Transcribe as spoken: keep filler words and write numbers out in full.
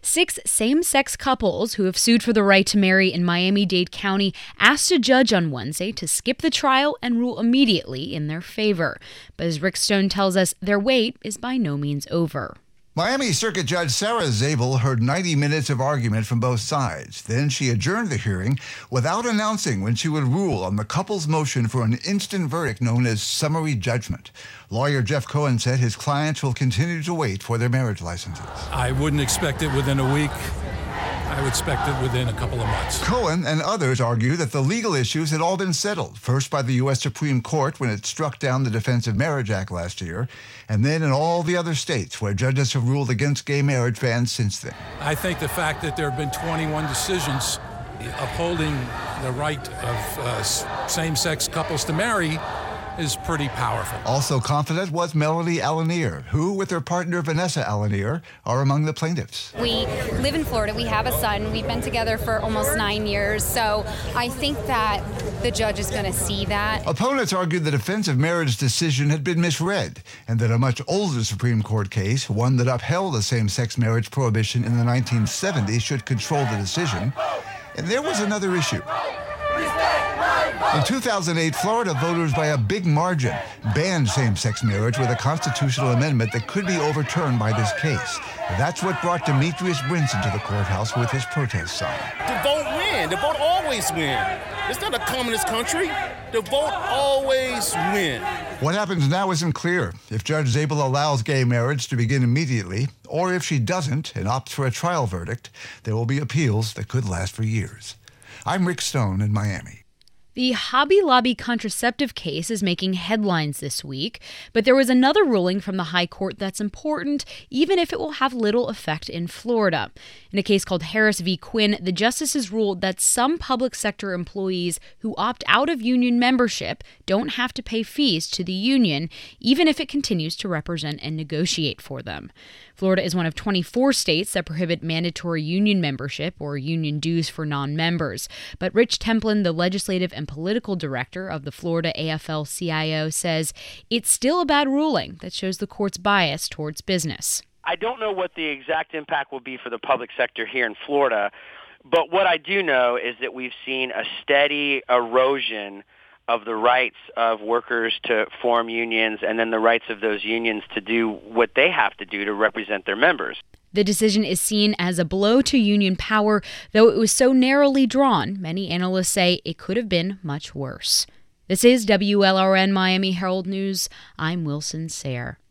Six same-sex couples who have sued for the right to marry in Miami-Dade County asked a judge on Wednesday to skip the trial and rule immediately in their favor. But as Rick Stone tells us, their wait is by no means over. Miami Circuit Judge Sarah Zabel heard ninety minutes of argument from both sides. Then she adjourned the hearing without announcing when she would rule on the couple's motion for an instant verdict known as summary judgment. Lawyer Jeff Cohen said his clients will continue to wait for their marriage licenses. I wouldn't expect it within a week. I would expect it within a couple of months. Cohen and others argue that the legal issues had all been settled, first by the U S Supreme Court when it struck down the Defense of Marriage Act last year, and then in all the other states where judges have ruled against gay marriage bans since then. I think the fact that there have been twenty-one decisions upholding the right of uh, same-sex couples to marry is pretty powerful. Also confident was Melody Alanier, who, with her partner Vanessa Alanier, are among the plaintiffs. We live in Florida. We have a son. We've been together for almost nine years. So I think that the judge is going to see that. Opponents argued the Defense of Marriage decision had been misread and that a much older Supreme Court case, one that upheld a same-sex marriage prohibition in the nineteen seventies, should control the decision. And there was another issue. In two thousand eight, Florida voters by a big margin banned same-sex marriage with a constitutional amendment that could be overturned by this case. That's what brought Demetrius Brinson to the courthouse with his protest sign. The vote win. The vote always win. It's not a communist country. The vote always win. What happens now isn't clear. If Judge Zabel allows gay marriage to begin immediately, or if she doesn't and opts for a trial verdict, there will be appeals that could last for years. I'm Rick Stone in Miami. The Hobby Lobby contraceptive case is making headlines this week, but there was another ruling from the High Court that's important, even if it will have little effect in Florida. In a case called Harris v. Quinn, the justices ruled that some public sector employees who opt out of union membership don't have to pay fees to the union, even if it continues to represent and negotiate for them. Florida is one of twenty-four states that prohibit mandatory union membership or union dues for non-members. But Rich Templin, the legislative and political director of the Florida A F L C I O, says it's still a bad ruling that shows the court's bias towards business. I don't know what the exact impact will be for the public sector here in Florida, but what I do know is that we've seen a steady erosion of the rights of workers to form unions and then the rights of those unions to do what they have to do to represent their members. The decision is seen as a blow to union power, though it was so narrowly drawn, many analysts say it could have been much worse. This is W L R N Miami Herald News. I'm Wilson Sayre.